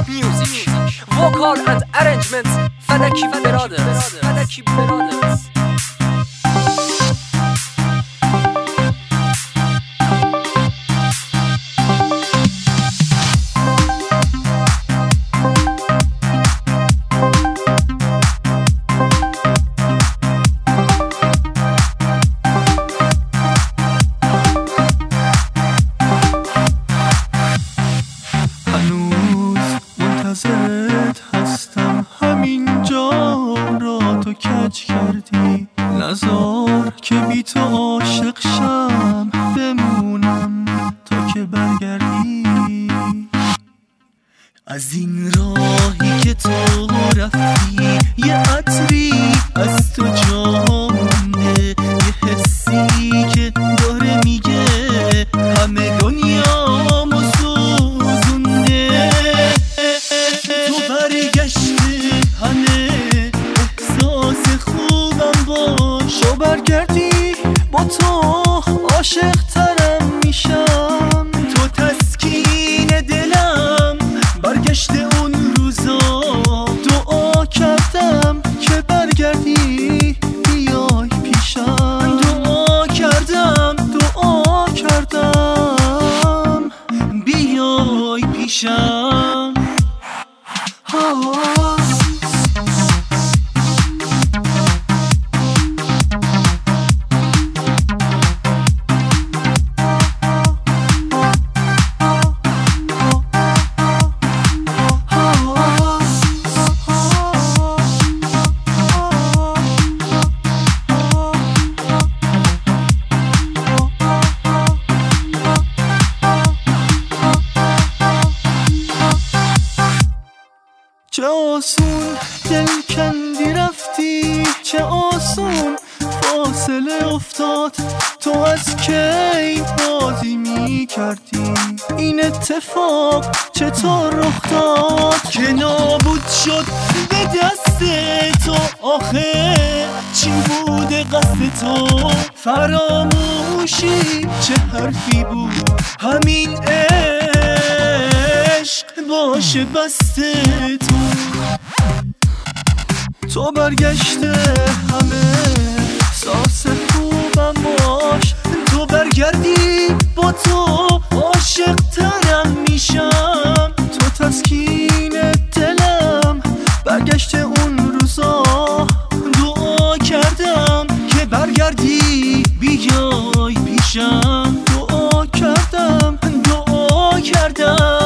Music Vocal and arrangements فدکی برادرز منتظرت هستم، همینجا را تو کج کردی. نذار که بی تو عاشق شم، بمونم تا که برگردی. از این راهی که تو رفتی یه عطری از تو جا مونده، یه حسی که داره میگه همه دنیا مسوزونده. تو برگشتی همه احساس خوبم باش، تو برگردی با تو عاشق ترم میشم. تو تسکین دلم، برگشت اون روزا دعا کردم که برگردی بیای پیشم. دعا کردم بیای پیشم. چه آسون دل کندی رفتی، چه آسون فاصله افتاد. تو از کی بازی می کردی این اتفاق چطور رخ داد که نابود شد به دست تو؟ آخه چی بوده قصد تو؟ فراموشی چه حرفی بود؟ همین عشق باشه بسته تو برگشته همه احساس خوبم باش. تو برگردی با تو عاشق ترم میشم. تو تسکین دلم، برگشت اون روزا دعا کردم که برگردی بیای پیشم. دعا کردم